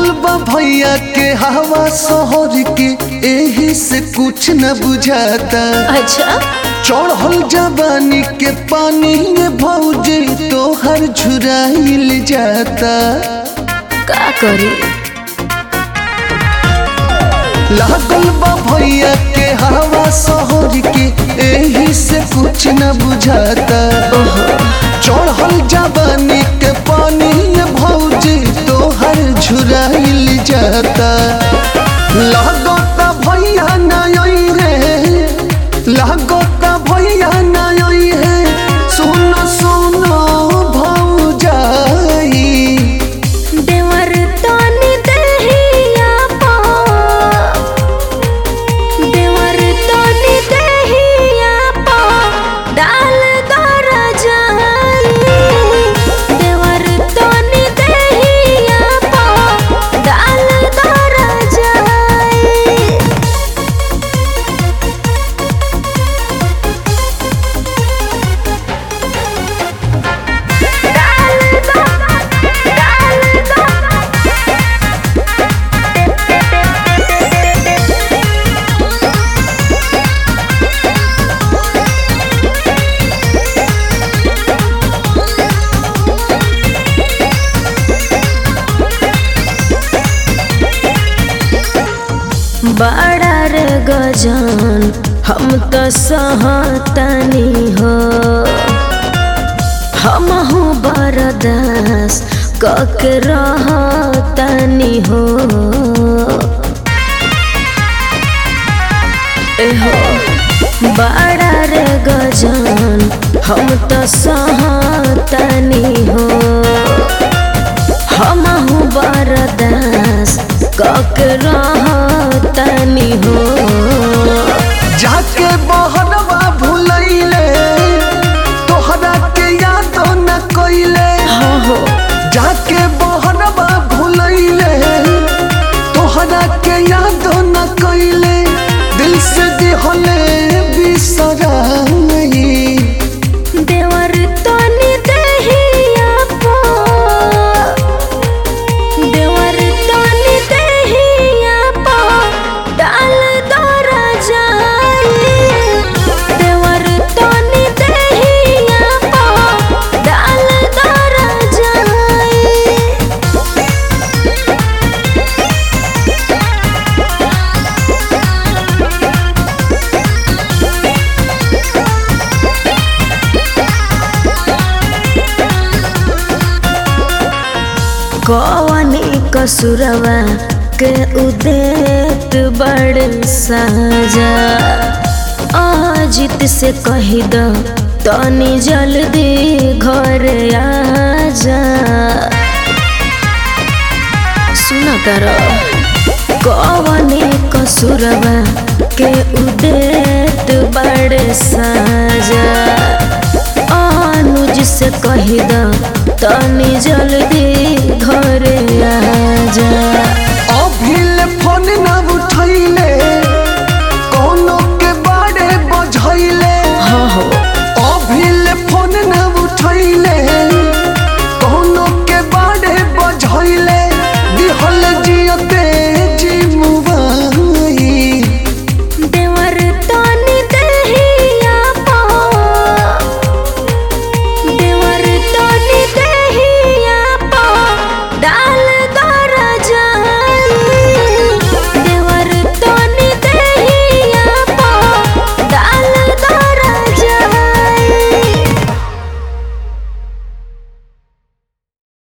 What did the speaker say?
लागल बा भैया के हवा शहर के एही से कुछ न बुझाता। अच्छा चढ़ल जवानी के पानी में भौजी तोहर झुराइल जाता। का करी लागल बा भैया के हवा शहर के एही से कुछ न बुझाता। चढ़ल जवानी के पानी में भौजी तोहर झुराइल जाता। लागता भैया नई रे, लागता भैया नई है, सुनो सुनो भौजाई। देवर तनी देहिया पा, देवर तनी देहिया पा, डाल दर जाई। देवर तनी देहिया पा, डाल दर जाई। बड़ा रे गजान हम तो सहतनी हो, हमहू बरदास कके रहतनी हो। एहो बड़ा रे गजान हम तो सहतनी हो, हमहू बरदास कके रहतनी हो। जाके बहनवा भुलैले तोहरा के याद न कइले। हो जाके बहनवा भुलैले तोहरा के याद न कइले, दिल से दिहले बिसराई। देवर तनी देहिया पा, देवर तनी देहिया पा, डाल दर जाई। देवर तनी देहिया पा, डाल दर जाई। कवनी कसुरवा के उदेत बड़ साजा। अजित से कही दो तनी जल्दी घर आजा। सुना तारा कवनी कसुरवा के उदेत बड़ साजा। अनुज से कही दो तनी जल्दी घर आजा।